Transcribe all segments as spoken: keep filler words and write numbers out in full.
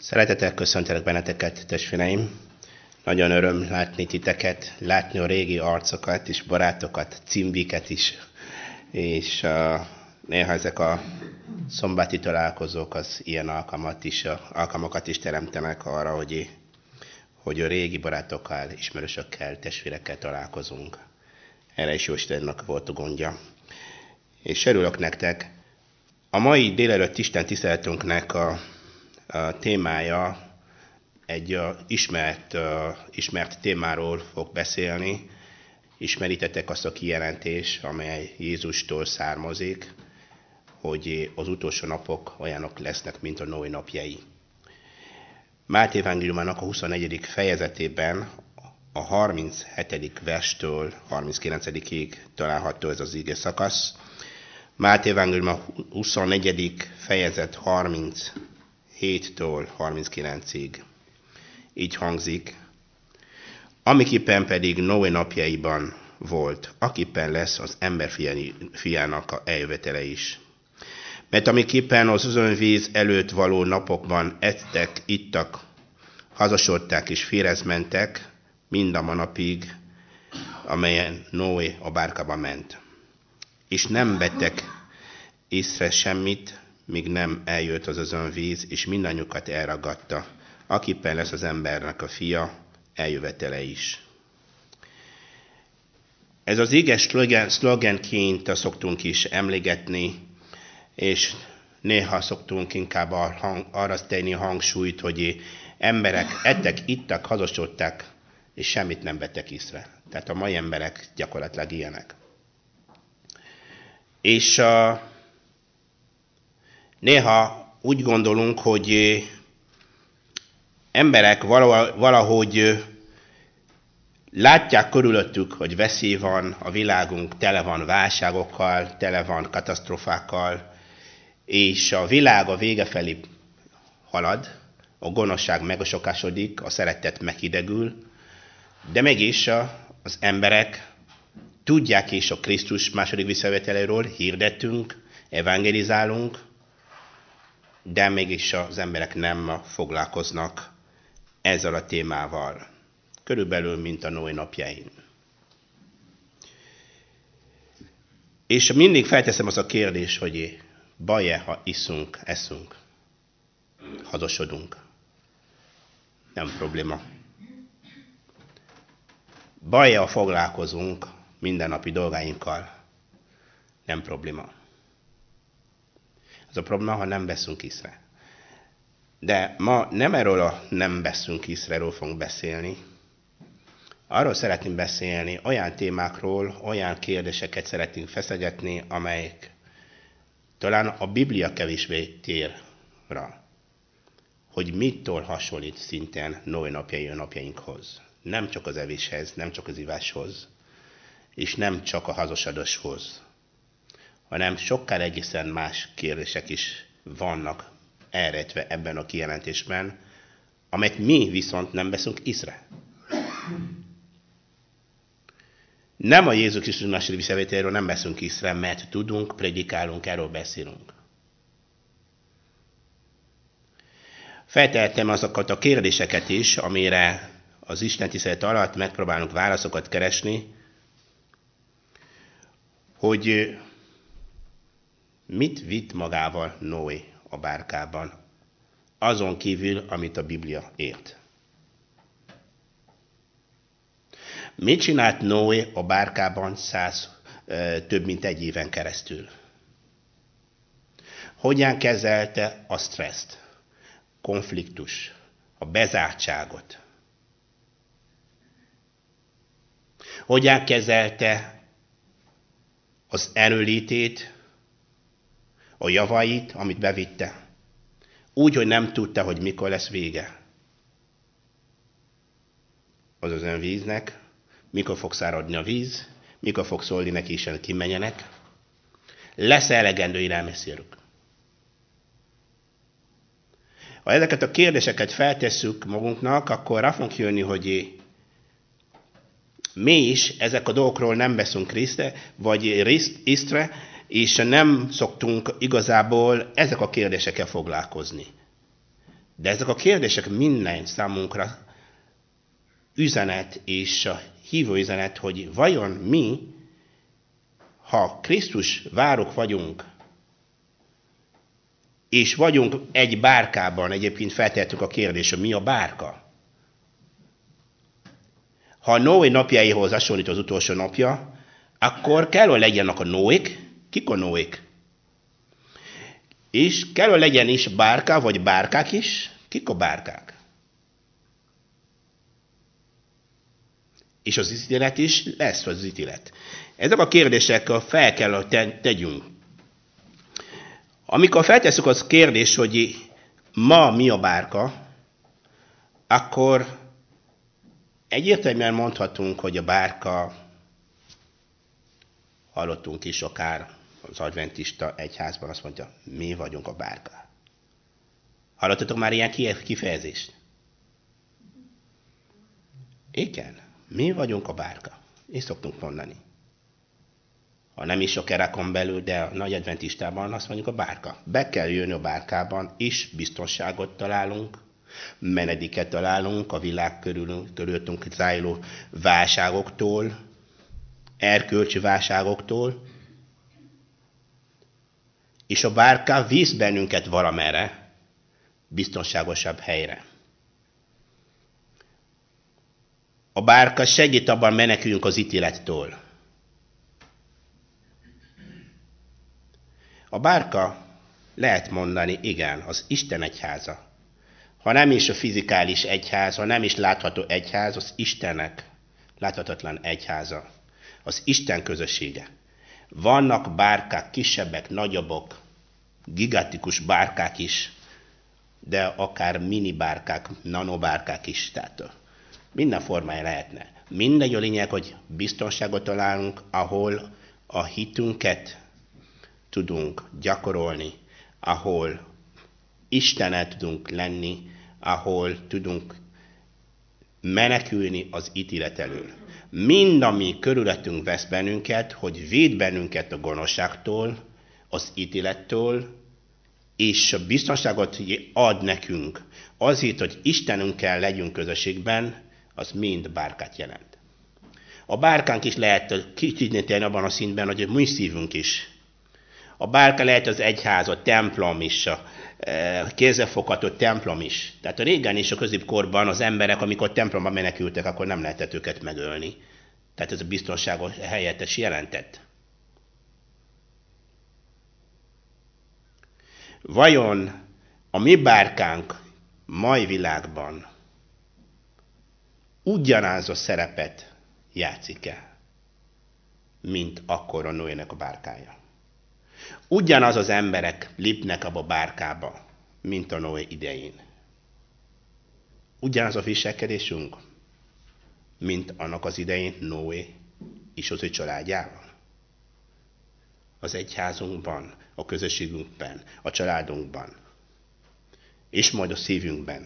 Szeretettel köszöntelek benneteket, testvéreim! Nagyon öröm látni titeket, látni a régi arcokat és barátokat, cimbiket is. És uh, néha ezek a szombati találkozók az ilyen alkalmat is, uh, alkalmakat is teremtenek arra, hogy, hogy a régi barátokkal, ismerősökkel, testvérekkel találkozunk. Erre is Jóistennek volt a gondja. És örülök nektek. A mai délelőtt Isten tiszteletünknek a A témája egy uh, ismert, uh, ismert témáról fog beszélni. Ismeritek azt a kijelentést, amely Jézustól származik, hogy az utolsó napok olyanok lesznek, mint a Noé napjai. Máté evangéliumának a huszonegyedik fejezetében a harminchetedik verstől harminckilencedikig található ez az ige szakasz. Máté evangélium a huszonegyedik fejezet harminchéttől harminckilencig. Így hangzik: amiképpen pedig Noé napjaiban volt, akippen lesz az emberfiának a eljövetele is. Mert amiképpen az özönvíz előtt való napokban ettek, ittak, hazasodták és férezmentek, mind a manapig, amelyen Noé a bárkába ment. És nem vettek észre semmit, míg nem eljött az özönvíz, és mindannyiukat elragadta, akippen lesz az embernek a fia, eljövetele is. Ez az ige szlogenként szoktunk is emlegetni, és néha szoktunk inkább arra tenni hangsúlyt, hogy emberek ettek, ittak, hazasodtak, és semmit nem vettek észre. Tehát a mai emberek gyakorlatilag ilyenek. És uh, néha úgy gondolunk, hogy emberek valahogy látják körülöttük, hogy veszély van, a világunk tele van válságokkal, tele van katasztrófákkal, és a világ a vége felé halad, a gonoszság megosokásodik, a szeretet meghidegül, de mégis az emberek tudják is a Krisztus második visszajöveteléről, hirdettünk, evangelizálunk, de mégis az emberek nem foglalkoznak ezzel a témával. Körülbelül, mint a Noé napjain. És mindig felteszem az a kérdés, hogy baj-e, ha iszunk, eszünk, hazasodunk? Nem probléma. Baj-e, ha foglalkozunk mindennapi dolgainkkal? Nem probléma. Ez a probléma, ha nem veszünk észre. De ma nem erről a nem veszünk észreről fogunk beszélni. Arról szeretném beszélni, olyan témákról, olyan kérdéseket szeretnénk feszegetni, amelyek talán a Biblia kevésbé tér rá, hogy mitől hasonlít szintén Noé napjai a napjainkhoz. Nem csak az evéshez, nem csak az iváshoz, és nem csak a házasodáshoz, hanem sokkal egészen más kérdések is vannak elrejtve ebben a kijelentésben, amelyet mi viszont nem veszünk észre. Nem a Jézus Krisztus második visszajöveteléről nem veszünk észre, mert tudunk, predikálunk, erről beszélünk. Feltehettem azokat a kérdéseket is, amire az Isten tisztelet alatt megpróbálunk válaszokat keresni, hogy mit vitt magával Noé a bárkában, azon kívül, amit a Biblia ért. Mit csinált Noé a bárkában száz, több mint egy éven keresztül? Hogyan kezelte a stresszt, konfliktus, a bezártságot? Hogyan kezelte az erőlétét, a javait, amit bevitte? Úgy, hogy nem tudta, hogy mikor lesz vége. Az az önvíznek, mikor fog száradni a víz, mikor fog szólni neki is, hogy kimenjenek. Lesz elegendő élelmiszerük. Ha ezeket a kérdéseket feltesszük magunknak, akkor rá fogunk jönni, hogy mi is ezek a dolgokról nem veszünk részre, vagy észre, és nem szoktunk igazából ezek a kérdésekkel foglalkozni. De ezek a kérdések minden számunkra üzenet és a hívó üzenet, hogy vajon mi, ha Krisztus várok vagyunk, és vagyunk egy bárkában, egyébként feltehetünk a kérdést, hogy mi a bárka? Ha a Noé napjaihoz hasonlít az utolsó napja, akkor kell, hogy legyenek a Noék. Kik a Noék? És kell, hogy legyen is bárka, vagy bárkák is. Kik a bárkák? És az ítélet is lesz az ítélet. Ezek a kérdésekkel fel kell, hogy tegyünk. Amikor feltesszük az kérdést, hogy ma mi a bárka, akkor egyértelműen mondhatunk, hogy a bárka, hallottunk is akár az adventista egyházban, azt mondja, mi vagyunk a bárka. Hallottatok már ilyen kifejezést? Igen, mi vagyunk a bárka. És szoktunk mondani. Ha nem is a kerekon belül, de a nagy adventistában azt mondjuk a bárka. Be kell jönni a bárkában, és biztonságot találunk, menediket találunk a világ körül, körülöttünk zájló válságoktól, erkölcsi válságoktól, és a bárka visz bennünket valamerre, biztonságosabb helyre. A bárka segít abban, meneküljünk az ítélettől. A bárka, lehet mondani, igen, az Isten egyháza. Ha nem is a fizikális egyház, ha nem is látható egyház, az Istennek láthatatlan egyháza. Az Isten közössége. Vannak bárkák, kisebbek, nagyobbak, gigantikus bárkák is, de akár mini bárkák, nanobárkák is. Tehát minden formája lehetne. Mindegy a lényeg, hogy biztonságot találunk, ahol a hitünket tudunk gyakorolni, ahol Istenet tudunk lenni, ahol tudunk menekülni az ítélet elől. Mind, ami körülöttünk vesz bennünket, hogy véd bennünket a gonoszságtól, az ítélettől, és a biztonságot ad nekünk azért, hogy Istenünkkel legyünk közösségben, az mind bárkát jelent. A bárkánk is lehet kicsit abban a szintben, hogy a mi szívünk is. A bárka lehet az egyház, a templom is, a kézzelfogható templom is. Tehát a régen és a középkorban az emberek, amikor templomba menekültek, akkor nem lehetett őket megölni. Tehát ez a biztonságos helyettes jelentett. Vajon a mi bárkánk mai világban ugyanaz a szerepet játszik-e, mint akkor a Noének a bárkája? Ugyanaz az emberek lépnek abba a bárkába, mint a Noé idején. Ugyanaz a viselkedésünk, mint annak az idején Noé és az ő családjával. Az egyházunkban, a közösségünkben, a családunkban, és majd a szívünkben.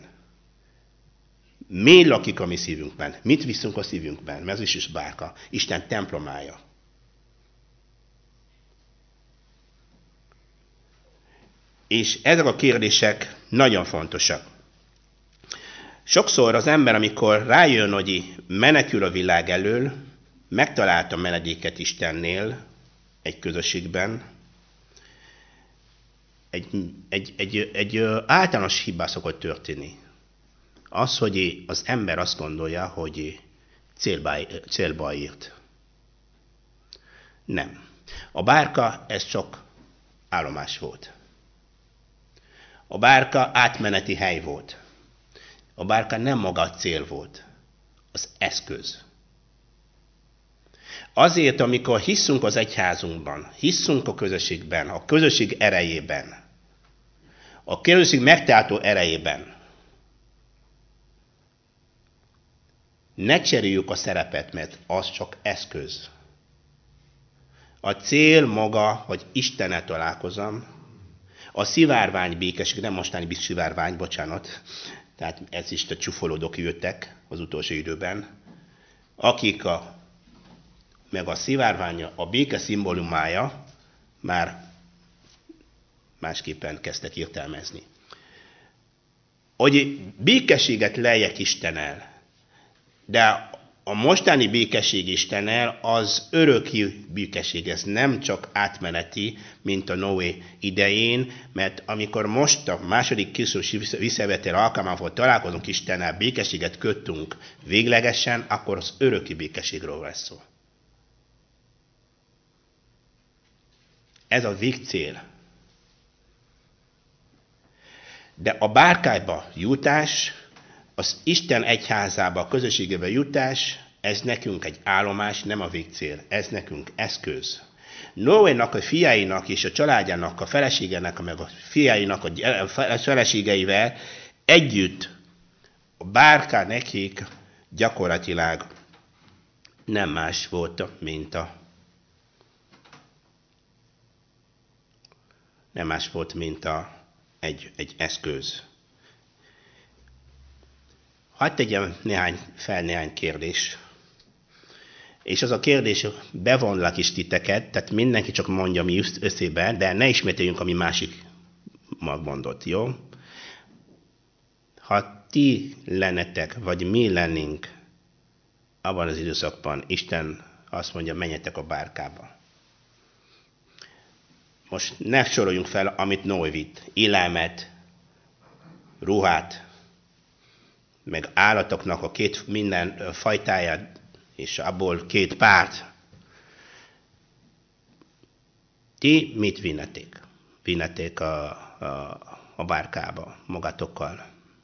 Mi lakik a mi szívünkben? Mit viszünk a szívünkben? Mert ez is is bárka. Isten templomája. És ezek a kérdések nagyon fontosak. Sokszor az ember, amikor rájön, hogy menekül a világ elől, megtalálta menedéket Istennél, egy közösségben, egy, egy, egy, egy általános hiba szokott történni. Az, hogy az ember azt gondolja, hogy célba, célba ért. Nem. A bárka, ez csak állomás volt. A bárka átmeneti hely volt. A bárka nem maga a cél volt. Az eszköz. Azért, amikor hiszünk az egyházunkban, hiszünk a közösségben, a közösség erejében, a közösség megtartó erejében, ne cseréljük a szerepet, mert az csak eszköz. A cél maga, hogy Istennel találkozom, a szivárvány békesség, nem mostani szivárvány, bocsánat, tehát ez is a csúfolódók jöttek az utolsó időben, akik a, meg a szivárványa, a béke szimbólumája már másképpen kezdtek értelmezni. hogy békességet lejjek Istennel. De a mostani békesség Istennel az öröki békesség, ez nem csak átmeneti, mint a Noé idején, mert amikor most a második Krisztus visszajövetel alkalmával találkozunk Istennel, békességet kötünk véglegesen, akkor az öröki békességről lesz szó. Ez a végcél. De a bárkába jutás, az Isten egyházába, a közösségebe jutás, ez nekünk egy állomás, nem a végcél. Ez nekünk eszköz. Noénak a fiainak és a családjának, a feleségének, meg a fiainak, a feleségeivel együtt a bárka nekik gyakorlatilag nem más volt, mint a nem más volt, mint a, egy, egy eszköz. Hadd tegyem néhány, fel néhány kérdés. És az a kérdés, bevonlak is titeket, tehát mindenki csak mondja, mi összébe, de ne ismételjünk, ami másik mondott, jó? Ha ti lennetek, vagy mi lennénk abban az időszakban, Isten azt mondja, menjetek a bárkába. Most ne soroljunk fel, amit Noé vitt. Élelmet, ruhát, meg állatoknak a két minden fajtáját, és abból két párt. Ti mit vinnetek? Vinnetek a, a, a bárkába magatokkal?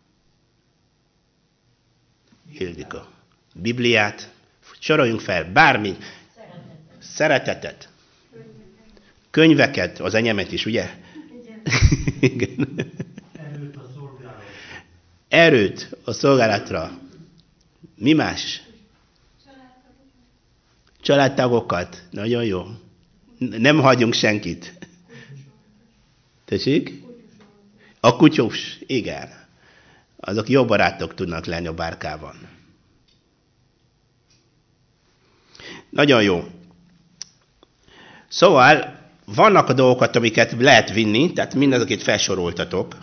Hildika. Bibliát. Soroljunk fel bármi. Szeretetet. Szeretetet. Könyveket, az enyémet is, ugye? Igen. Erőt a szolgálatra. Erőt a szolgálatra. Mi más? Családtagokat. Nagyon jó. Nem hagyunk senkit. Tessék? A kutyus. Igen. Azok jó barátok tudnak lenni a bárkában. Nagyon jó. Szóval vannak a dolgokat, amiket lehet vinni, tehát mindazokét felsoroltatok.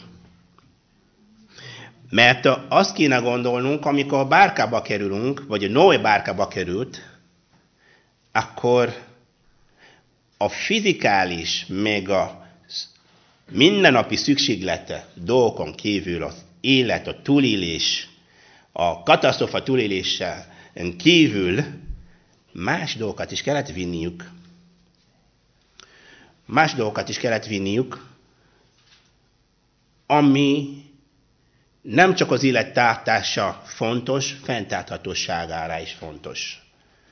Mert azt kéne gondolnunk, amikor a bárkába kerülünk, vagy a Noé bárkába került, akkor a fizikális, meg a mindennapi szükséglete dolgokon kívül az élet, a túlélés, a katasztrófa túlélésen kívül más dolgokat is kellett vinniük. Más dolgokat is kellett vinniük, ami nem csak az élet tartása fontos, fenntarthatóságára is fontos.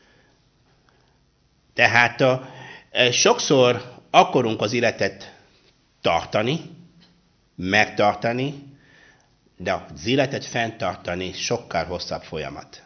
Tehát sokszor akarunk az életet tartani, megtartani, de az életet fenntartani sokkal hosszabb folyamat.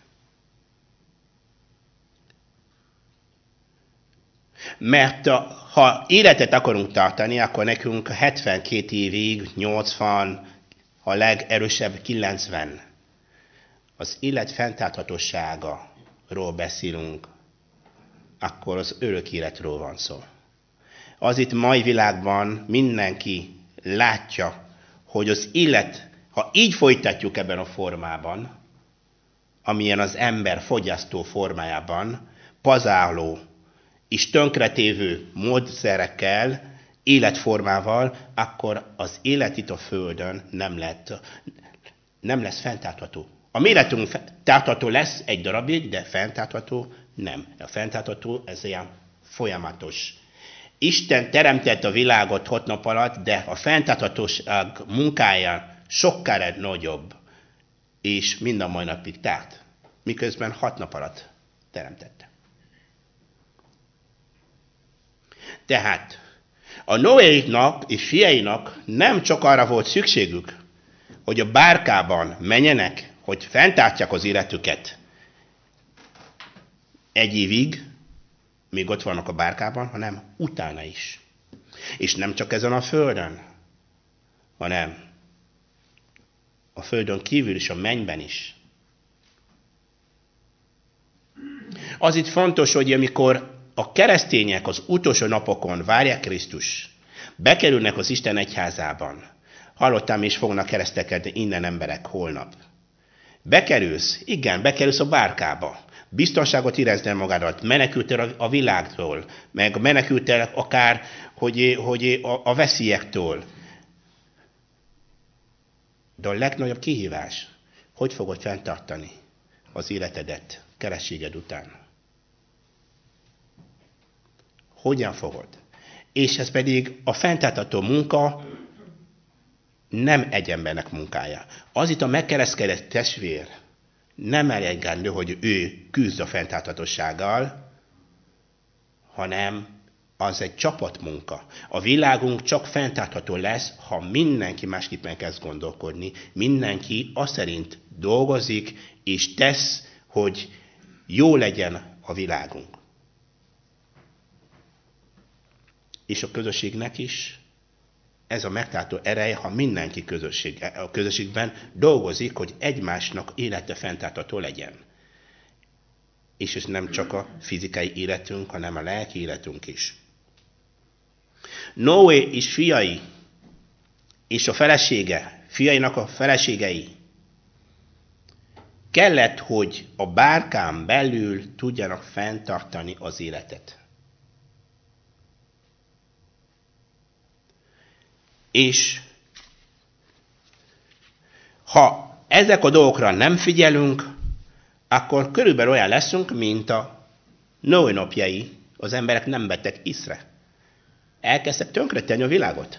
Mert ha életet akarunk tartani, akkor nekünk hetvenkét évig, nyolcvan, a legerősebb kilencven. Az élet fenntarthatóságáról beszélünk, akkor az örök életről van szó. Az itt mai világban mindenki látja, hogy az élet, ha így folytatjuk ebben a formában, amilyen az ember fogyasztó formájában, pazarló és tönkretévő módszerekkel, életformával, akkor az élet itt a Földön nem, lett, nem lesz fenntartható. A mi életünk fenntartható lesz egy darabig, de fenntartható nem. A fenntartható ez ilyen folyamatos. Isten teremtett a világot hat nap alatt, de a fenntarthatóság munkája sokkal nagyobb, és mind a mai napig tart, miközben hat nap alatt teremtette. Tehát a Noéknak és fiainak nem csak arra volt szükségük, hogy a bárkában menjenek, hogy fenntartják az életüket egy évig, még ott vannak a bárkában, hanem utána is. És nem csak ezen a földön, hanem a földön kívül is, a mennyben is. Az itt fontos, hogy amikor a keresztények az utolsó napokon várják Krisztus, bekerülnek az Isten egyházában, hallottam is, fognak keresztelkedni innen emberek holnap. Bekerülsz, igen, bekerülsz a bárkába. Biztonságot érezdel magadat, menekültél a világtól, meg menekültél akár, hogy, hogy a, a veszélyektől. De a legnagyobb kihívás, hogy fogod fenntartani az életedet kerességed után? Hogyan fogod? És ez pedig a fenntartható munka nem egy embernek munkája. Az itt a megkereszkedett testvér nem elegendő, hogy ő küzd a fenntarthatósággal, hanem az egy csapatmunka. A világunk csak fenntartható lesz, ha mindenki másképpen kezd gondolkodni, mindenki azt szerint dolgozik és tesz, hogy jó legyen a világunk. És a közösségnek is ez a megtartó ereje, ha mindenki közösség, a közösségben dolgozik, hogy egymásnak élete fenntartható legyen. És ez nem csak a fizikai életünk, hanem a lelki életünk is. Noé és fiai, és a felesége, fiainak a feleségei kellett, hogy a bárkán belül tudjanak fenntartani az életet. És ha ezek a dolgokra nem figyelünk, akkor körülbelül olyan leszünk, mint a Noé napjai, az emberek nem vettek észre. Elkezdtek tönkretenni a világot.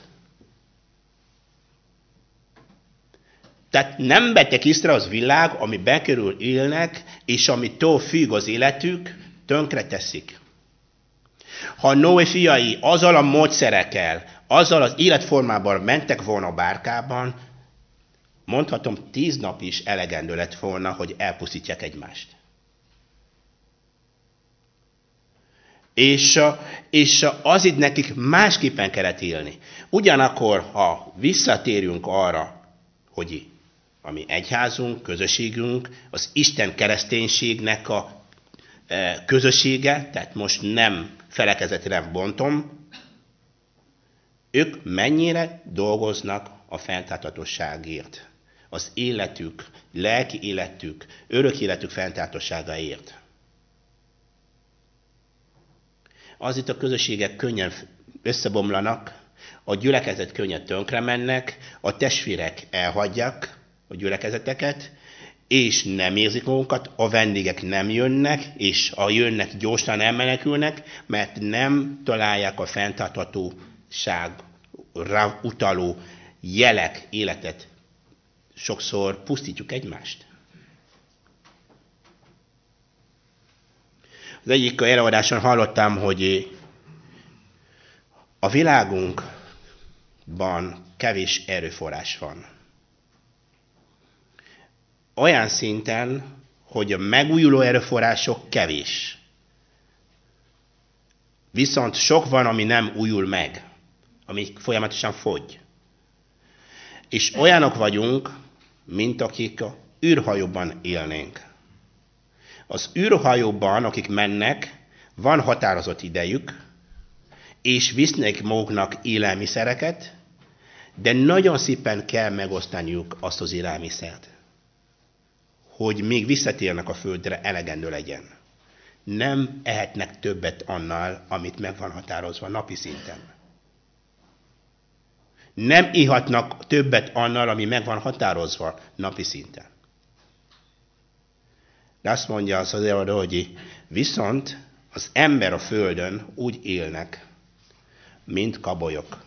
Tehát nem vettek észre az világ, ami bekerül élnek, és amitől függ az életük, tönkreteszik. Ha Noé fiai azzal a módszerekkel, azzal az életformában mentek volna a bárkában, mondhatom, tíz nap is elegendő lett volna, hogy elpusztítják egymást. És, és az itt nekik másképpen kellett élni. Ugyanakkor, ha visszatérünk arra, hogy a mi egyházunk, közösségünk, az Isten kereszténységnek a e, közössége, tehát most nem felekezetre bontom, ők mennyire dolgoznak a fenntarthatóságért, az életük, lelki életük, örök életük fenntarthatóságáért. Az itt a közösségek könnyen összebomlanak, a gyülekezet könnyen tönkre mennek, a testvérek elhagyják a gyülekezeteket, és nem érzik magukat, a vendégek nem jönnek, és ha jönnek, gyorsan elmenekülnek, mert nem találják a fenntarthatóságra utaló jelek, életet. Sokszor pusztítjuk egymást. Az egyik előadáson hallottam, hogy a világunkban kevés erőforrás van. Olyan szinten, hogy a megújuló erőforrások kevés. Viszont sok van, ami nem újul meg, ami folyamatosan fogy. És olyanok vagyunk, mint akik a űrhajóban élnénk. Az űrhajóban, akik mennek, van határozott idejük, és visznek maguknak élelmiszereket, de nagyon szépen kell megosztaniuk azt az élelmiszert, hogy még visszatérnek a földre, elegendő legyen. Nem ehetnek többet annál, amit meg van határozva napi szinten. Nem ihatnak többet annál, ami meg van határozva napi szinten. De azt mondja az az előadó, hogy viszont az ember a földön úgy élnek, mint kabolyok.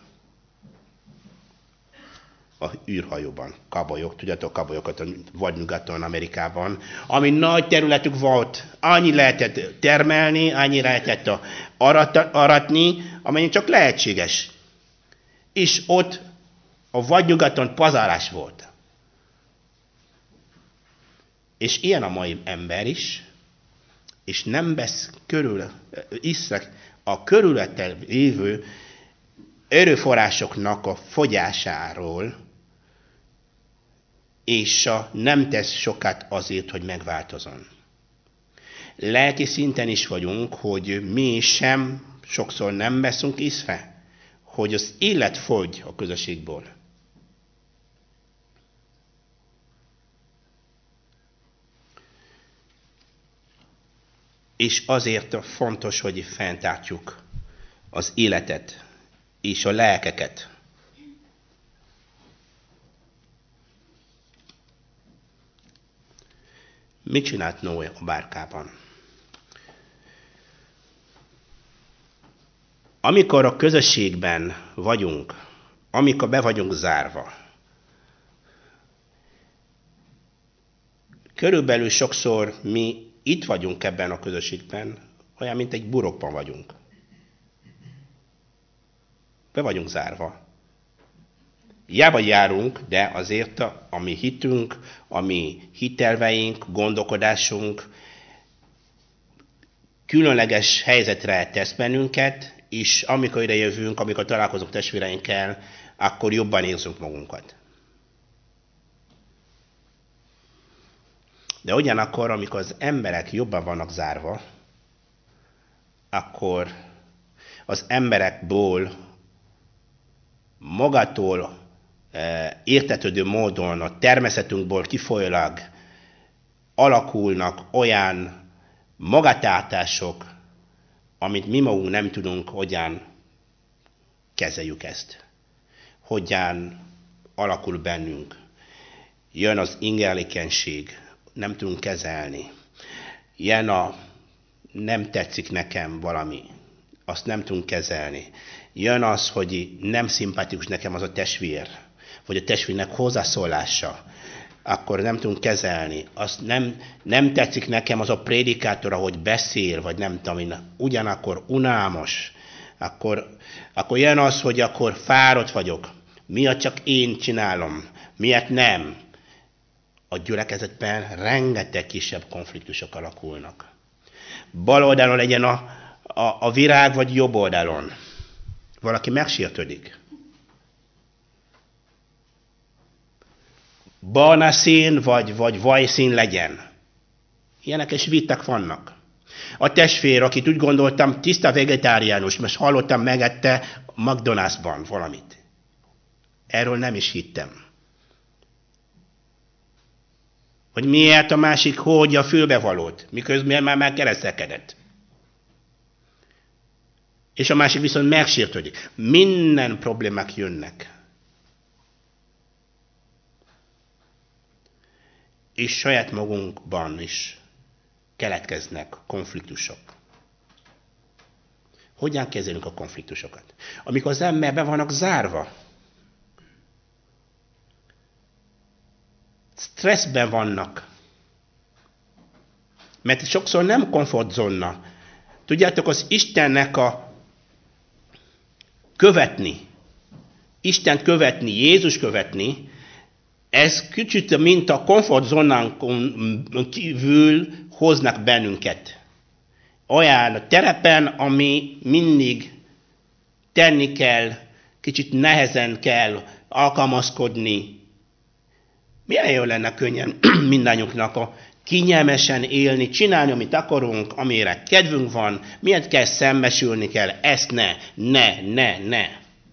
A űrhajóban. Kabolyok, tudjátok, kabolyokat vagy nyugaton, Amerikában, ami nagy területük volt, annyi lehetett termelni, annyi lehetett arat, aratni, amennyi csak lehetséges. És ott a vadnyugaton pazarlás volt. És ilyen a mai ember is, és nem vesz körül, észre a körülöttel lévő erőforrásoknak a fogyásáról, és nem tesz sokat azért, hogy megváltozzon. Lelki szinten is vagyunk, hogy mi sem sokszor nem veszünk észre, hogy az élet fogy a közösségből. És azért fontos, hogy fenntartjuk az életet és a lelkeket. Mit csinált Noé a bárkában? Amikor a közösségben vagyunk, amikor be vagyunk zárva, körülbelül sokszor mi itt vagyunk ebben a közösségben, olyan, mint egy burokban vagyunk. Be vagyunk zárva. Hiába járunk, de azért a, a mi hitünk, a mi hitelveink, gondolkodásunk különleges helyzetre tesz bennünket, és amikor ide jövünk, amikor találkozunk testvéreinkkel, akkor jobban érzünk magunkat. De ugyanakkor, amikor az emberek jobban vannak zárva, akkor az emberekből magától e, értetődő módon, a természetünkből kifolyólag alakulnak olyan magatartások, amit mi magunk nem tudunk, hogyan kezeljük ezt. Hogyan alakul bennünk. Jön az ingerlékenység, nem tudunk kezelni. Jön a nem tetszik nekem valami, azt nem tudunk kezelni. Jön az, hogy nem szimpatikus nekem az a testvér, vagy a testvérnek hozzászólása, akkor nem tudunk kezelni. Azt nem, nem tetszik nekem az a prédikátor, ahogy beszél, vagy nem tudom én, ugyanakkor unalmas. Akkor, akkor jön az, hogy akkor fáradt vagyok. Miért csak én csinálom? Miért nem? A gyülekezetben rengeteg kisebb konfliktusok alakulnak. Bal oldalon legyen a, a, a virág, vagy jobb oldalon. Valaki megsértődik. Barna szín, vagy, vagy vajszín legyen. Ilyenek és viták vannak. A testvér, akit úgy gondoltam, tiszta vegetáriánus, most hallottam, megette McDonald'sban valamit. Erről nem is hittem. Hogy miért a másik hódja fülbevalót, miközben már megkeresztelkedett. És a másik viszont megsértődik. Minden problémák jönnek. És saját magunkban is keletkeznek konfliktusok. Hogyan kezelünk a konfliktusokat? Amikor az ember be vannak zárva, stresszben vannak, mert sokszor nem komfortzóna. Tudjátok, az Istennek a követni, Isten követni, Jézus követni, ez kicsit, mint a komfortzónánkon kívül hoznak bennünket. Olyan terepen, ami mindig tenni kell, kicsit nehezen kell alkalmazkodni. Milyen jó lenne könnyen mindannyiunknak a kényelmesen élni, csinálni, amit akarunk, amire kedvünk van, miért kell szembesülni kell, ezt ne, ne, ne, ne.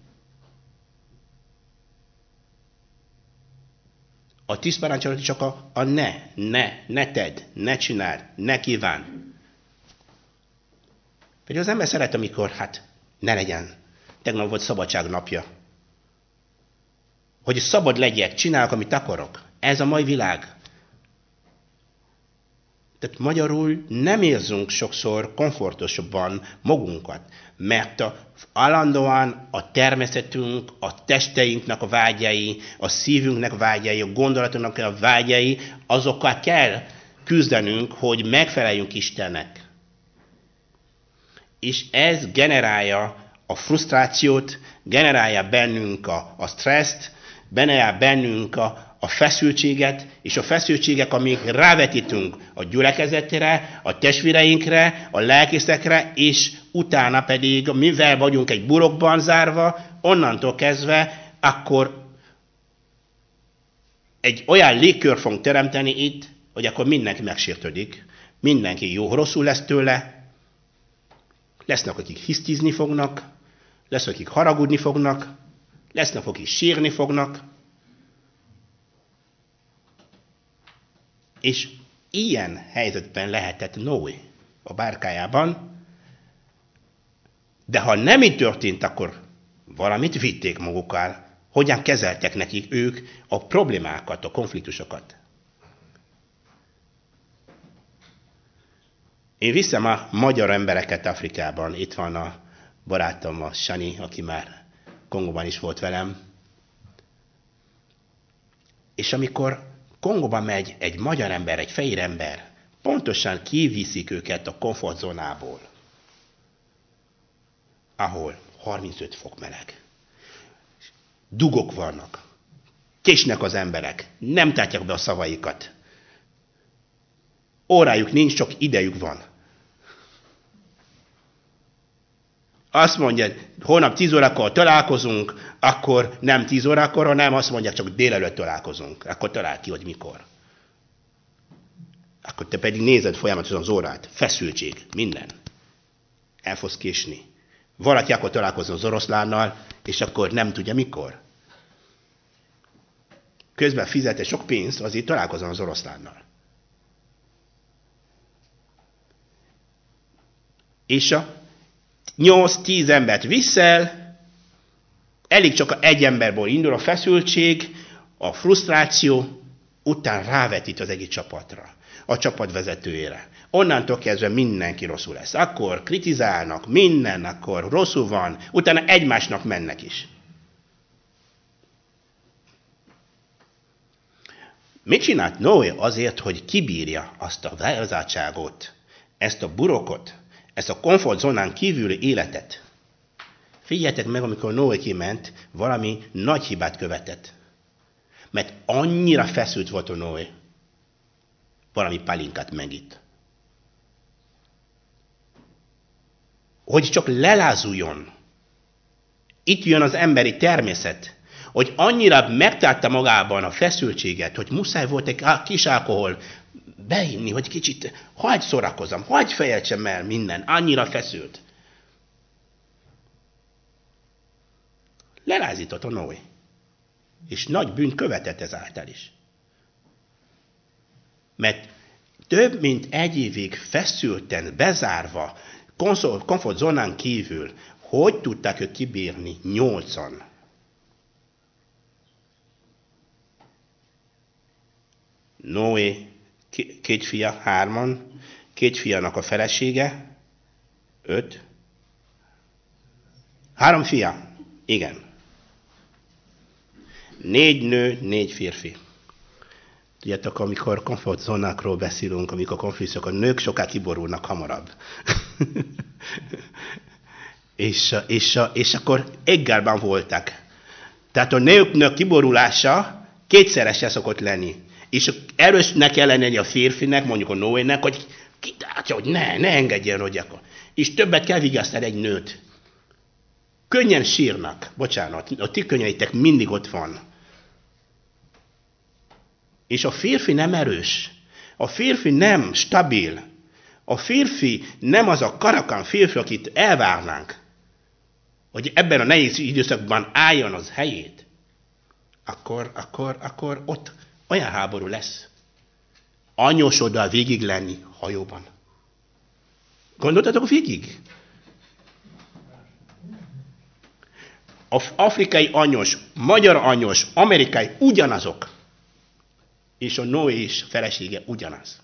A tíz parancsolat csak a, a ne, ne, ne tedd, ne csináld, ne kíván. Pedig az ember szeret, amikor, hát, ne legyen. Tegnap volt szabadság napja. Hogy szabad legyek, csinálok, amit akarok. Ez a mai világ. Tehát magyarul nem érzünk sokszor komfortosabban magunkat, mert a, állandóan a természetünk, a testeinknek a vágyai, a szívünknek vágyai, a gondolatunknak a vágyai, azokkal kell küzdenünk, hogy megfeleljünk Istennek. És ez generálja a frusztrációt, generálja bennünk a, a stresszt, generálja bennünk a, a feszültséget, és a feszültségek, amik rávetítünk a gyülekezetre, a testvéreinkre, a lelkészekre, és utána pedig, mivel vagyunk egy burokban zárva, onnantól kezdve, akkor egy olyan légkör fogunk teremteni itt, hogy akkor mindenki megsértődik, mindenki jó, rosszul lesz tőle, lesznek, akik hisztizni fognak, lesznek, akik haragudni fognak, lesznek, akik sírni fognak. És ilyen helyzetben lehetett Noé. a bárkájában, de ha nem így történt, akkor valamit vitték magukkal. Hogyan kezeltek nekik ők a problémákat, a konfliktusokat. Én viszem a magyar embereket Afrikában. Itt van a barátom, a Sani, aki már Kongóban is volt velem. És amikor Kongóban megy egy magyar ember, egy fehér ember, pontosan kiviszik őket a komfortzónából, ahol harmincöt fok meleg. Dugok vannak. Késnek az emberek. Nem tartják be a szavaikat. Órájuk nincs, csak idejük van. Azt mondja, holnap tíz órakor találkozunk, akkor nem tíz órakor, hanem azt mondják, csak délelőtt találkozunk. Akkor talál ki, hogy mikor. Akkor te pedig nézed folyamatosan az órát. Feszültség, minden. El fogsz késni. Valaki akkor találkozni az oroszlánnal, és akkor nem tudja mikor. Közben fizet egy sok pénzt, azért találkozom az oroszlánnal. És a nyolc-tíz embert viszel, elég csak egy emberből indul a feszültség, a frusztráció, után rávetít az egész csapatra, a csapat vezetőjére. Onnantól kezdve mindenki rosszul lesz. Akkor kritizálnak, minden, akkor rosszul van, utána egymásnak mennek is. Mit csinált Noé azért, hogy kibírja azt a változátságot, ezt a burokot, ezt a komfortzónán kívüli életet? Figyeljetek meg, amikor Noé kiment, valami nagy hibát követett. Mert annyira feszült volt a Noé, valami pálinkát megitt. Hogy csak lelázuljon. Itt jön az emberi természet, hogy annyira megtartta magában a feszültséget, hogy muszáj volt egy kis alkohol beinni, hogy kicsit hagyj szórakozom, hagyj fejeltsem el minden, annyira feszült. Lelázított a Noé. És nagy bűnt követett ezáltal is. Mert több mint egy évig feszülten, bezárva, komfortzónán kívül, hogy tudták ők kibírni nyolcan? Noé két fia, hárman, két fiának a felesége, öt, három fia, igen. Négy nő, négy férfi. Tudjátok, amikor komfortzónákról beszélünk, amikor konfliktusok, a nők soká kiborulnak hamarabb. és, és, és akkor eggelben voltak. Tehát a nőknek kiborulása kétszeresen szokott lenni. És erősnek kell lenni a férfinek, mondjuk a Noének, hogy kitártja, hogy ne, ne engedjen, hogy akkor. És többet kell vigasztani egy nőt. Könnyen sírnak. Bocsánat, a ti könnyeitek mindig ott van. És a férfi nem erős. A férfi nem stabil. A férfi nem az a karakán férfi, akit elvárnánk, hogy ebben a nehéz időszakban álljon az helyét. Akkor, akkor, akkor ott olyan háború lesz. Anyosoddal végig lenni hajóban. Gondoltatok végig? Az afrikai anyos, magyar anyos, amerikai ugyanazok. És a Noé is felesége ugyanaz.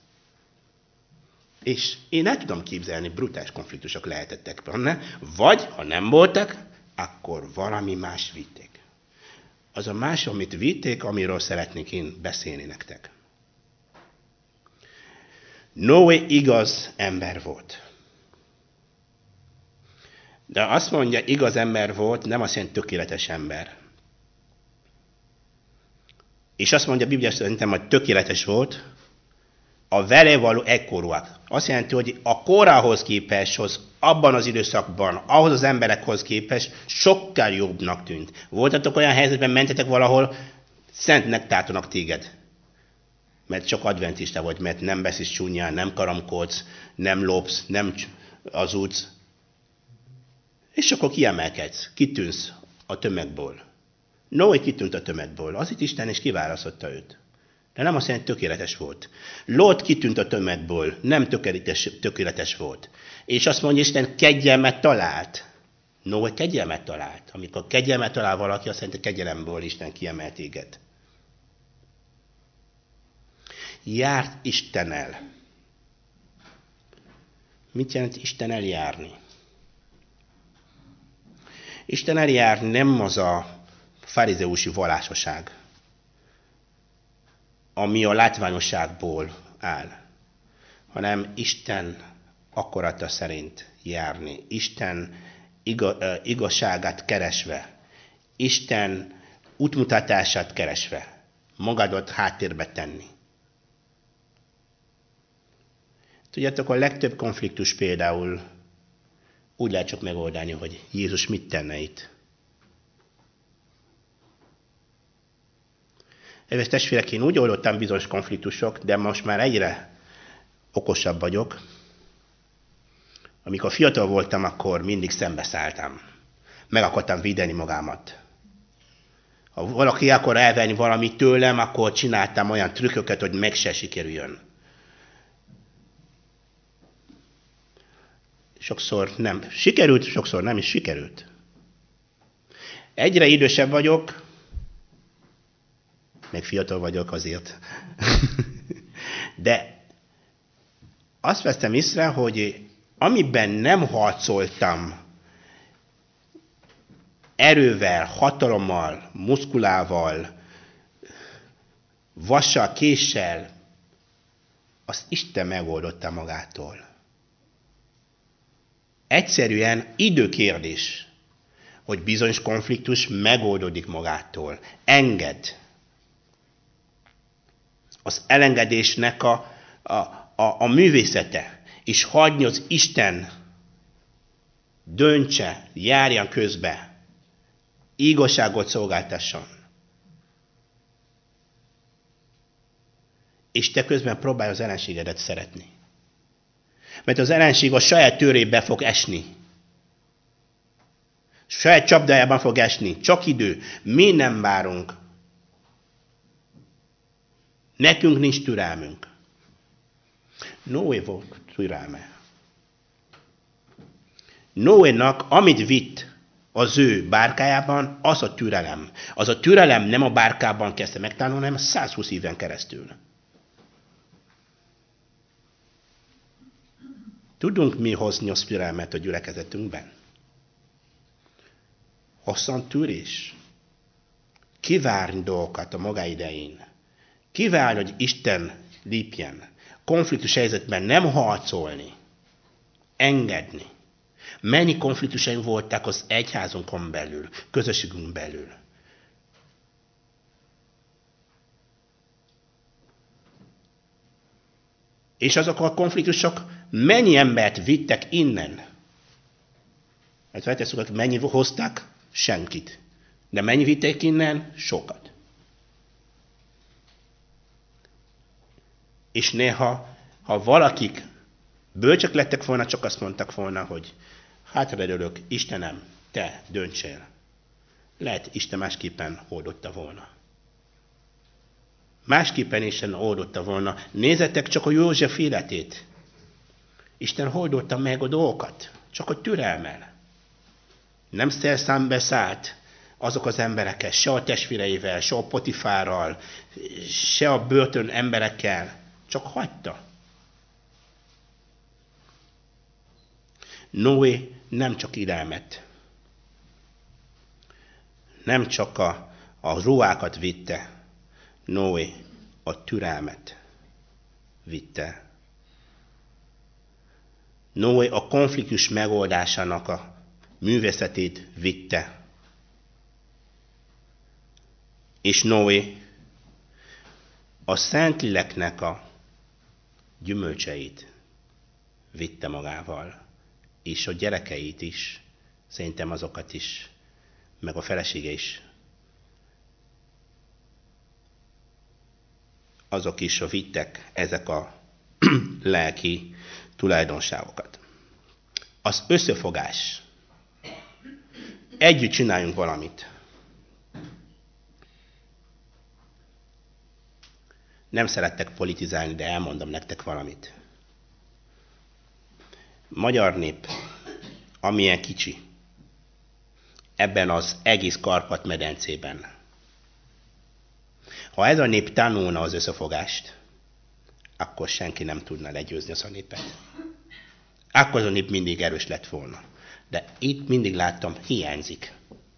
És én el tudom képzelni, brutális konfliktusok lehetettek benne, vagy ha nem voltak, akkor valami más vitték. Az a más, amit vitték, amiről szeretnék én beszélni nektek. Noé igaz ember volt. De azt mondja, igaz ember volt, nem azt jelenti tökéletes ember. És azt mondja a Biblia szerintem, hogy tökéletes volt, a vele való egykorúak. Azt jelenti, hogy a korához képest, az abban az időszakban, ahhoz az emberekhoz képest sokkal jobbnak tűnt. Voltatok olyan helyzetben, mentetek valahol, szentnek tartanak téged. Mert csak adventista vagy, mert nem beszélsz csúnyán, nem karamkodsz, nem lopsz, nem hazudsz. És akkor kiemelkedsz, kitűnsz a tömegből. Noé kitűnt a tömegből, azért Isten is kiválasztotta őt. De nem azt jelenti, tökéletes volt. Lót kitűnt a tömegből, nem tökéletes, tökéletes volt. És azt mondja, Isten kegyelmet talált. Noé kegyelmet talált. Amikor kegyelmet talál valaki, azt jelenti, kegyelemből Isten kiemelt téged. Járt Istennel. Mit jelent Isten eljárni? Isten eljárni nem az a farizeusi vallásoság, ami a látványosságból áll, hanem Isten akarata szerint járni, Isten igazságát keresve, Isten útmutatását keresve, magadat háttérbe tenni. Tudjátok, a legtöbb konfliktus például úgy lehet csak megoldani, hogy Jézus mit tenne itt. Kedves testvérek, én úgy oldottam bizonyos konfliktusok, de most már egyre okosabb vagyok. Amikor fiatal voltam, akkor mindig szembeszálltam. Meg akartam védeni magamat. Ha valaki akar elvenni valamit tőlem, akkor csináltam olyan trükköket, hogy meg se sikerüljön. Sokszor nem sikerült, sokszor nem is sikerült. Egyre idősebb vagyok, meg fiatal vagyok azért. De azt vettem észre, hogy amiben nem harcoltam erővel, hatalommal, muszkulával, vassal, késsel, azt Isten megoldotta magától. Egyszerűen időkérdés, hogy bizonyos konfliktus megoldódik magától. Engedd. Az elengedésnek a, a, a, a művészete, és hagyni az Isten döntse, járjan közbe, igazságot szolgáltasson. És te közben próbálj az ellenségedet szeretni. Mert az ellenség a saját törébe fog esni. Saját csapdájában fog esni. Csak idő. Mi nem várunk. Nekünk nincs türelmünk. Noé volt türelme. Noénak, amit vitt az ő bárkájában, az a türelem. Az a türelem nem a bárkában kezdte megtanulni, hanem százhúsz éven keresztül. Tudunk mi hozni a türelmet a gyülekezetünkben? Hosszantűrés. Kivárni dolgokat a maga idején. Kivárni, hogy Isten lépjen. Konfliktus helyzetben nem harcolni. Engedni. Mennyi konfliktusaink voltak az egyházunkon belül, közösségünk belül. És azok a konfliktusok mennyi embert vittek innen? Hát feltesszük, hogy mennyi hoztak? Senkit. De mennyi vitték innen? Sokat. És néha, ha valakik bölcsök lettek volna, csak azt mondtak volna, hogy hátradőlök, Istenem, te döntsél. Lehet, Isten másképpen oldotta volna. Másképpen Isten oldotta volna. Nézzetek csak a József életét. Isten oldotta meg a dolgokat, csak a türelmel. Nem szembe szállt azok az emberekkel, se a testvéreivel, se a Potifárral, se a börtön emberekkel, csak hagyta. Noé nem csak irelmet, nem csak a, a ruhákat vitte, Noé a türelmet vitte. Noé a konfliktus megoldásának a művészetét vitte. És Noé a Szentléleknek a gyümölcseit vitte magával. És a gyerekeit is, szerintem azokat is, meg a felesége is. Azok is a vittek ezek a lelki tulajdonságokat. Az összefogás. Együtt csináljunk valamit. Nem szerettek politizálni, de elmondom nektek valamit. Magyar nép, amilyen kicsi, ebben az egész Kárpát-medencében. Ha ez a nép tanulna az összefogást, akkor senki nem tudna legyőzni az a népet. Akkor az a nép mindig erős lett volna. De itt mindig láttam, hiányzik.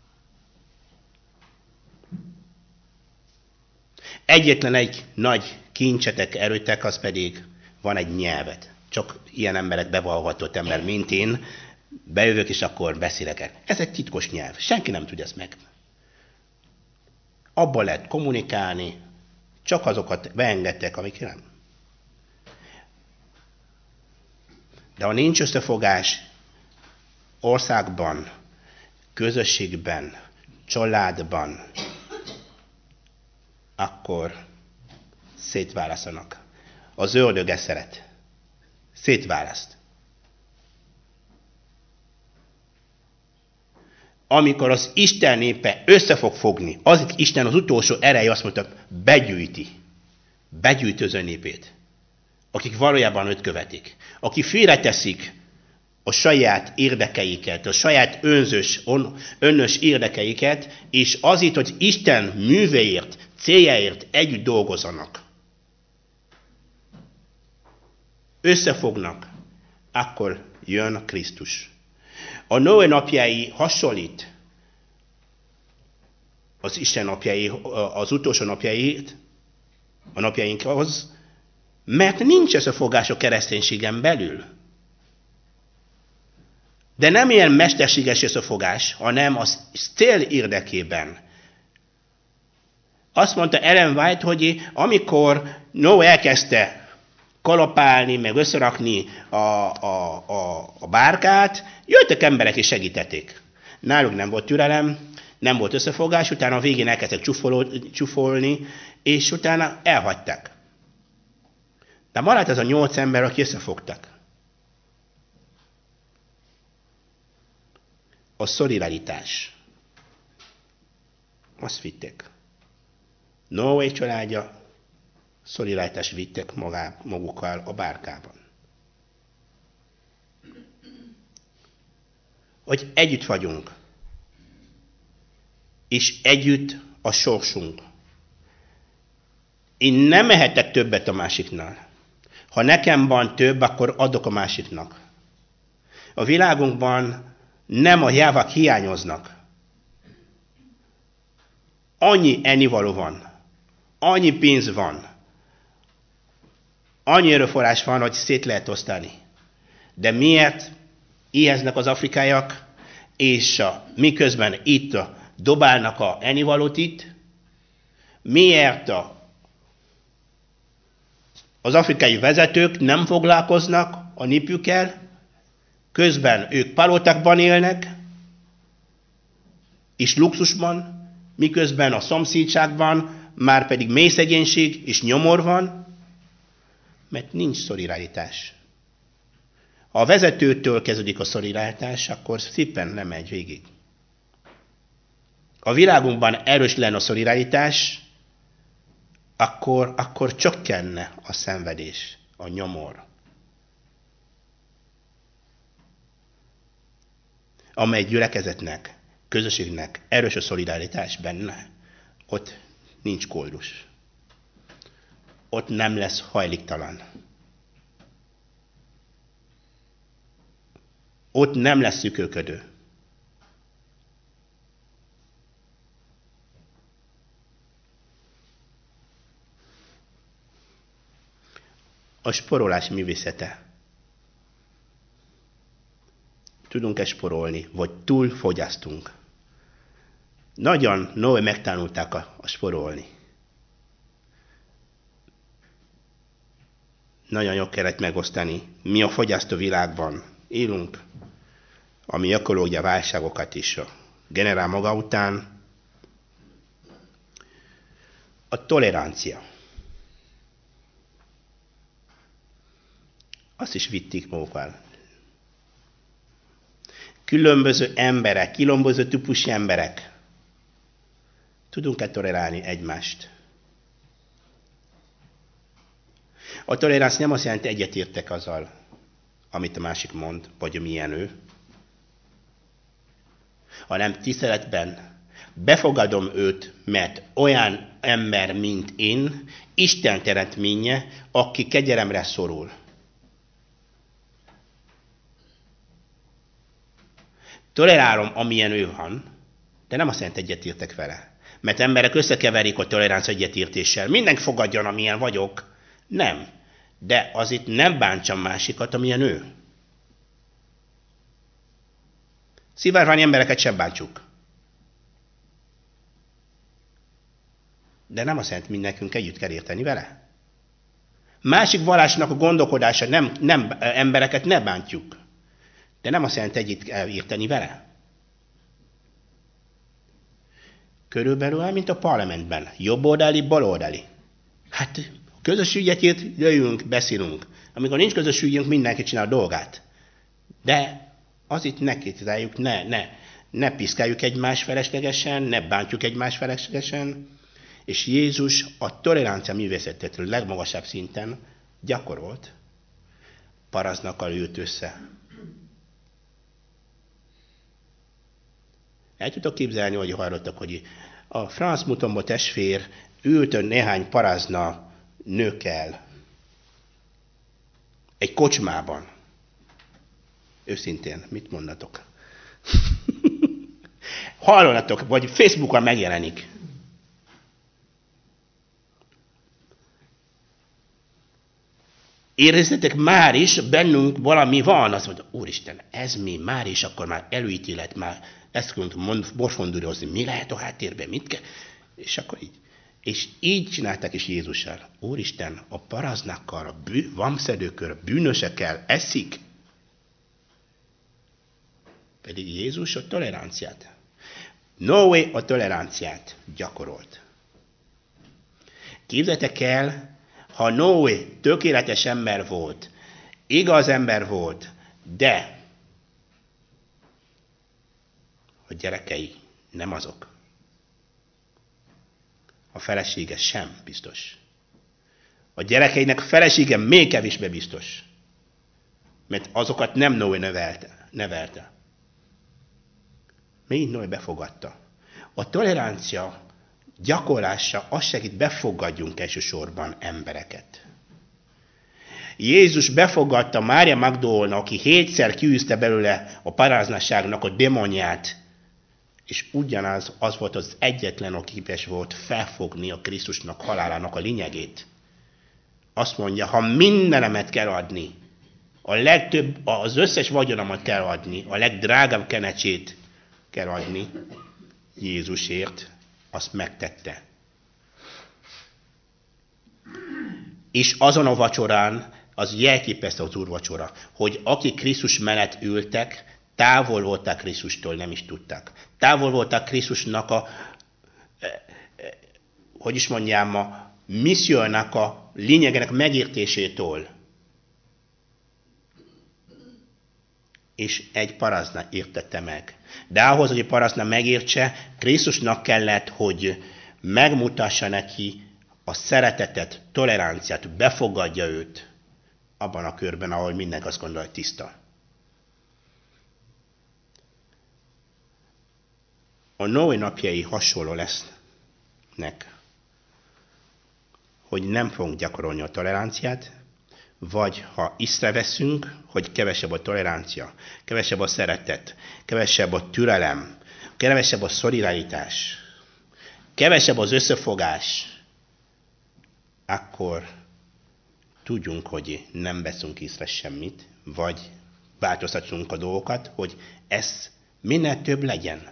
Egyetlen egy nagy kincsetek, erőtek, az pedig van egy nyelvet. Csak ilyen emberek, bevallhatott ember, mint én, bejövök, és akkor beszélek el. Ez egy titkos nyelv. Senki nem tudja ezt meg. Abban lehet kommunikálni, csak azokat beengedtek, amik nem. De ha nincs összefogás országban, közösségben, családban, akkor szétválasztanak. Az ördög ezt szeret. Szétválaszt. Amikor az Isten népe össze fog fogni, az Isten az utolsó ereje azt mondta, begyűjti. Begyűjti az ön népét. Akik valójában őt követik. Akik félreteszik a saját érdekeiket, a saját önzős, on, önös érdekeiket, és azért, hogy Isten művéért, céljáért együtt dolgozzanak. Összefognak, akkor jön Krisztus. A Noé napjai hasonlít az Isten napjai, az utolsó napjait, a napjainkhoz, mert nincs összefogás a kereszténységen belül. De nem ilyen mesterséges összefogás, hanem az cél érdekében. Azt mondta Ellen White, hogy amikor Noé elkezdte kalapálni, meg összerakni a, a, a, a bárkát, jöttek emberek és segítették. Náluk nem volt türelem, nem volt összefogás, utána a végén elkezdtek csúfolni, és utána elhagyták. De maradt az a nyolc ember, aki összefogtak. A szolidaritás. Azt vitték. Noé családja szolidaritást vittek magá, magukkal a bárkában. Hogy együtt vagyunk, és együtt a sorsunk. Én nem mehetek többet a másiknál. Ha nekem van több, akkor adok a másiknak. A világunkban nem a javak hiányoznak. Annyi ennivaló van. Annyi pénz van. Annyi erőforrás van, hogy szét lehet osztani. De miért éheznek az afrikaiak, és a, miközben itt a, dobálnak a ennivalót itt? Miért a, az afrikai vezetők nem foglalkoznak a népükkel, közben ők palotákban élnek, és luxusban, miközben a szomszédságban már pedig mély szegénység és nyomor van, mert nincs szolidaritás. Ha a vezetőtől kezdődik a szolidaritás, akkor szépen nem megy végig. A világunkban erős lenne a szolidaritás, akkor, akkor csökkenne a szenvedés, a nyomor. Amely gyülekezetnek, közösségnek erős a szolidaritás benne, ott nincs koldus. Ott nem lesz hajléktalan. Ott nem lesz szükölködő. A sporolás művészete. Tudunk-e sporolni, vagy túlfogyasztunk? Nagyon Noé megtanulták a, a sporolni. Nagyon jól kellett megosztani. Mi a fogyasztó világban élünk, ami ökológia válságokat is generál maga után. A tolerancia. Azt is vitték magukkal. Különböző emberek, különböző típusú emberek. Tudunk-e tolerálni egymást? A tolerancia nem azt jelenti, egyetértek azzal, amit a másik mond, vagy milyen ő, hanem tiszteletben befogadom őt, mert olyan ember, mint én, Isten teremtménye, aki kegyelemre szorul. Tolerálom, amilyen ő van, de nem azt jelenti, egyetértek vele. Mert emberek összekeverik a tolerancia egyetértéssel. Mindenki fogadjon, amilyen vagyok. Nem. De az itt nem bántsam másikat, amilyen ő. Szivárvány embereket sem bántsuk. De nem azt jelenti, mindenkünk együtt kell érteni vele. Másik vallásnak a gondolkodása, nem, nem embereket ne bántjuk. De nem azt jelenti, együtt kell érteni vele. Körülbelül olyan, mint a parlamentben. Jobboldali, baloldali. Hát közös ügyekért jöjjünk, beszélünk. Amikor nincs közös ügyünk, mindenki csinál a dolgát. De az itt ne kritizáljuk, ne, ne, ne piszkáljuk egymás feleslegesen, ne bántjuk egymás feleslegesen. És Jézus a tolerancia művészetét legmagasabb szinten gyakorolt, paraznakkal ült össze. El tudok képzelni, hogy hallottak, hogy a Franz Mutombo testvér ült néhány parazna nőkkel egy kocsmában. Őszintén, mit mondatok? Hallottatok, vagy Facebookon megjelenik. Érezzetek, már is bennünk valami van, azt mondja, Úristen, ez mi, már is, akkor már előítélet, már ezt tudunk morfondírozni, mi lehet a háttérben, mit kell? És akkor így. És így csinálták is Jézussal. Úristen, a paraznákkal, a bű, vamszedőkkel, a bűnösekkel eszik. Pedig Jézus a toleranciát. Noé a toleranciát gyakorolt. Képzeljétek el, ha Noé tökéletes ember volt, igaz ember volt, de a gyerekei nem azok. A felesége sem biztos. A gyerekeinek a felesége még kevésbé biztos. Mert azokat nem Noé nevelte. nevelte. Még Noé befogadta. A tolerancia gyakorlása azt segít, befogadjunk elsősorban embereket. Jézus befogadta Mária Magdolna, aki hétszer kiűzte belőle a paráznaságnak a démonját, és ugyanaz az volt az egyetlen, aki képes volt felfogni a Krisztusnak halálának a lényegét. Azt mondja, ha mindenemet kell adni, a legtöbb, az összes vagyonomat kell adni, a legdrágább kenecsét kell adni Jézusért, azt megtette. És azon a vacsorán, az jelképezte az úrvacsora, hogy akik Krisztus mellett ültek, távol voltak Krisztustól, nem is tudták. Távol voltak Krisztusnak a, hogy is mondjam, a missziónak a lényegének megértésétől. És egy parazna értette meg. De ahhoz, hogy a parazna megértse, Krisztusnak kellett, hogy megmutassa neki a szeretetet, toleranciát, befogadja őt abban a körben, ahol mindenki azt gondolja, hogy tiszta. A Noé napjai hasonló lesznek, hogy nem fogunk gyakorolni a toleranciát, vagy ha észreveszünk, hogy kevesebb a tolerancia, kevesebb a szeretet, kevesebb a türelem, kevesebb a szolidaritás, kevesebb az összefogás, akkor tudjunk, hogy nem veszünk észre semmit, vagy változtatunk a dolgokat, hogy ez minél több legyen.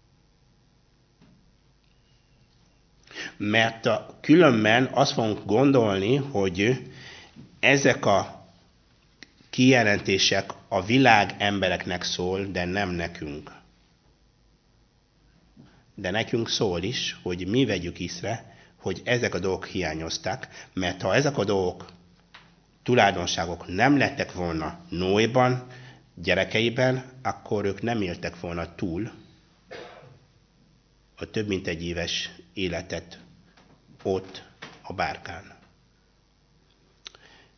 Mert a, különben azt fogunk gondolni, hogy ezek a kijelentések a világ embereknek szól, de nem nekünk. De nekünk szól is, hogy mi vegyük észre, hogy ezek a dolgok hiányoztak, mert ha ezek a dolgok, tulajdonságok nem lettek volna Noéban, gyerekeiben, akkor ők nem éltek volna túl a több mint egy éves életet ott a bárkán.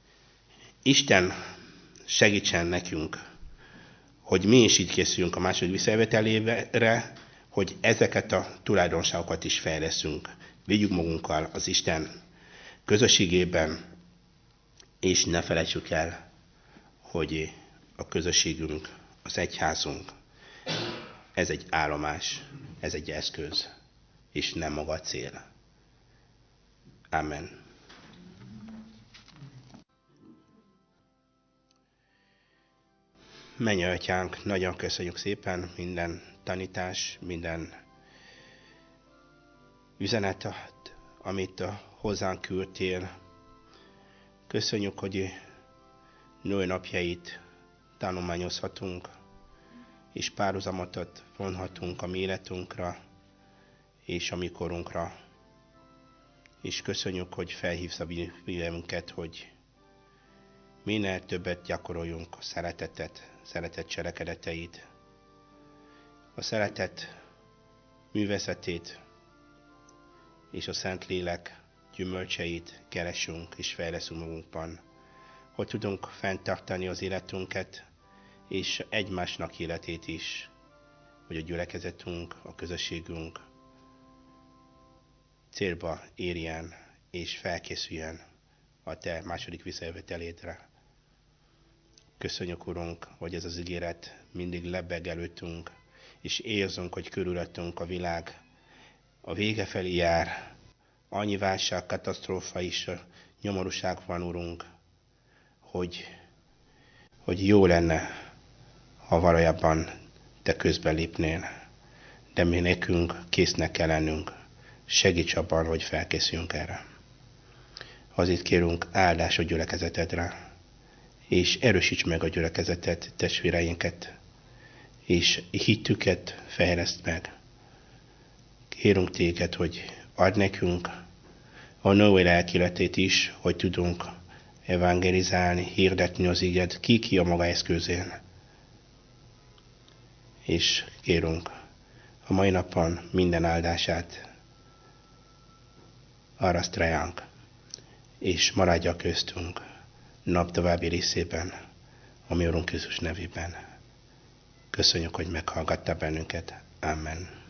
Isten segítsen nekünk, hogy mi is így készüljünk a második visszajövetelére, hogy ezeket a tulajdonságokat is fejleszünk. Vigyük magunkkal az Isten közösségében, és ne felejtsük el, hogy a közösségünk, az egyházunk, ez egy állomás, ez egy eszköz, és nem maga a cél. Amen. Menj, Atyánk, nagyon köszönjük szépen minden tanítás, minden üzenetet, amit a hozzánk küldtél. Köszönjük, hogy Noé napjait tanulmányozhatunk, és párhuzamokat vonhatunk a mi életünkre és a mi korunkra. És köszönjük, hogy felhívsz a figyelmünket, hogy minél többet gyakoroljunk a szeretetet, szeretet cselekedeteit, a szeretet művészetét és a Szentlélek gyümölcseit keresünk és fejleszünk magunkban, hogy tudunk fenntartani az életünket és egymásnak életét is, hogy a gyülekezetünk, a közösségünk célba érjen és felkészüljen a te második visszajövetelédre. Köszönjük, Urunk, hogy ez az ígéret mindig lebeg előttünk, és érzünk, hogy körülöttünk a világ a vége felé jár. Annyi válság, katasztrófa és nyomorúság van, Urunk, hogy, hogy jó lenne, ha valójában te közben lépnél. De mi nekünk késznek kell lennünk. Segíts abban, hogy felkészüljünk erre. Azért kérünk áldás a gyülekezetedre, és erősíts meg a gyülekezetet, testvéreinket, és hittüket fejleszt meg. Kérünk téged, hogy add nekünk a Noé lelkiletét is, hogy tudunk evangelizálni, hirdetni az igét, ki ki a maga eszközén. És kérünk a mai napon minden áldását araszt ránk, és maradja köztünk nap további részében, a mi Urunk Jézus nevében. Köszönjük, hogy meghallgatta bennünket. Amen.